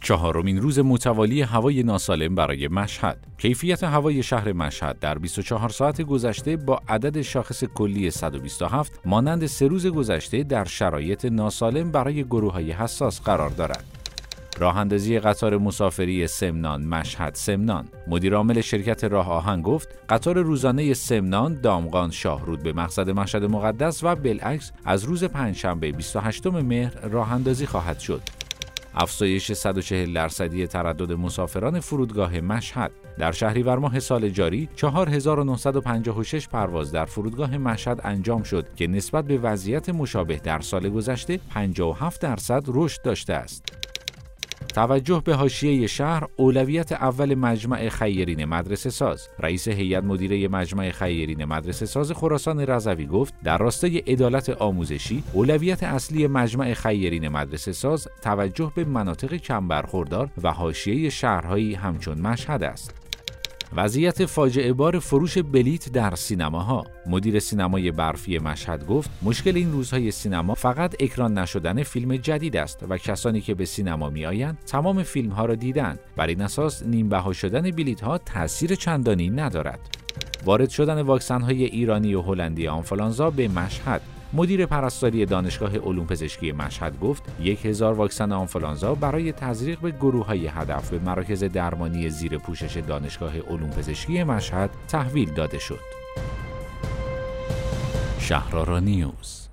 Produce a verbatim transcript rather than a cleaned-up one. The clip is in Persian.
چهارمین روز متوالی هوای ناسالم برای مشهد. کیفیت هوای شهر مشهد در بیست و چهار ساعت گذشته با عدد شاخص کلی صد و بیست و هفت مانند سه روز گذشته در شرایط ناسالم برای گروه‌های حساس قرار دارد. راه اندازی قطار مسافری سمنان مشهد سمنان. مدیر عامل شرکت راه آهن گفت قطار روزانه سمنان دامغان شاهرود به مقصد مشهد مقدس و بالعکس از روز پنجشنبه بیست و هشتم مهر راه اندازی خواهد شد. افزایش صد و چهل درصدی تردد مسافران فرودگاه مشهد. در شهریور ماه سال جاری چهار هزار و نهصد و پنجاه و شش پرواز در فرودگاه مشهد انجام شد که نسبت به وضعیت مشابه در سال گذشته پنجاه و هفت درصد رشد داشته است. توجه به حاشیه شهر اولویت اول مجمع خیرین مدرسه ساز. رئیس هیئت مدیره مجمع خیرین مدرسه ساز خراسان رضوی گفت در راستای عدالت آموزشی اولویت اصلی مجمع خیرین مدرسه ساز توجه به مناطق کم برخوردار و حاشیه شهرهایی همچون مشهد است. وضعیت فاجعه بار فروش بلیت در سینماها. مدیر سینمای برفی مشهد گفت مشکل این روزهای سینما فقط اکران نشدن فیلم جدید است و کسانی که به سینما میآیند تمام فیلم‌ها را دیدند. بر این اساس نیم بها شدن بلیت‌ها تأثیر چندانی ندارد. وارد شدن واکسن‌های ایرانی و هلندی آنفولانزا به مشهد. مدیر پرستاری دانشگاه علوم پزشکی مشهد گفت یک هزار واکسن آنفولانزا برای تزریق به گروه‌های هدف به مراکز درمانی زیر پوشش دانشگاه علوم پزشکی مشهد تحویل داده شد. شهرآرا نیوز.